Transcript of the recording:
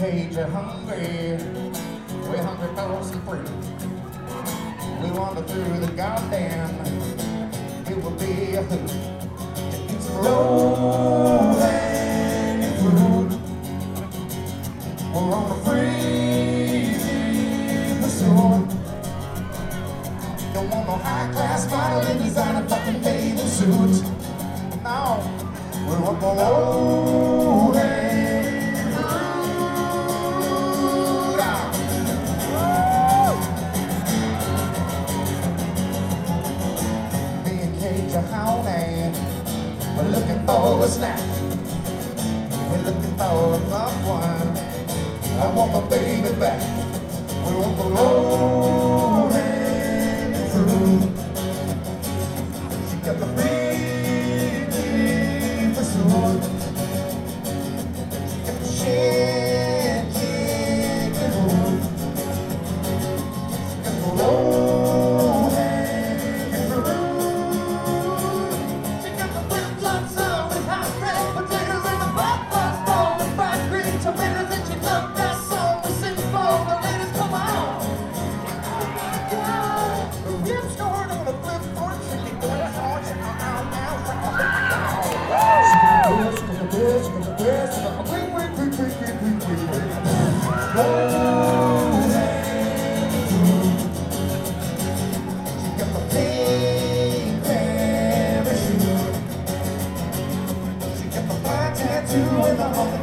cage of hungry. We're hungry for some fruit. We wander through the garden. It will be a hoot to eat some low-hanging fruit. We're on a freezing pursuit. Don't want no high-class model in designer fucking bathing suits. No, we're up below hanging fruit. Me and Cage are howling. We're looking for a snack. We're looking for a loved one. I want my baby back. We're up below hanging fruit. She got the big pursuit. She got the shit kicking hood. She got the low hanging fruit. She got the flip-flops on with hot red potatoes and the pop-ups bowl with fried green tomatoes, and she loved that song with simple. The ladies, come on! Oh my God! The ribs going on a flipboard. She can do it hard. She can now. She got the best. She got the best. She got the wing. Low hanging fruit. She got the pink parachute. She got the black tattoo in the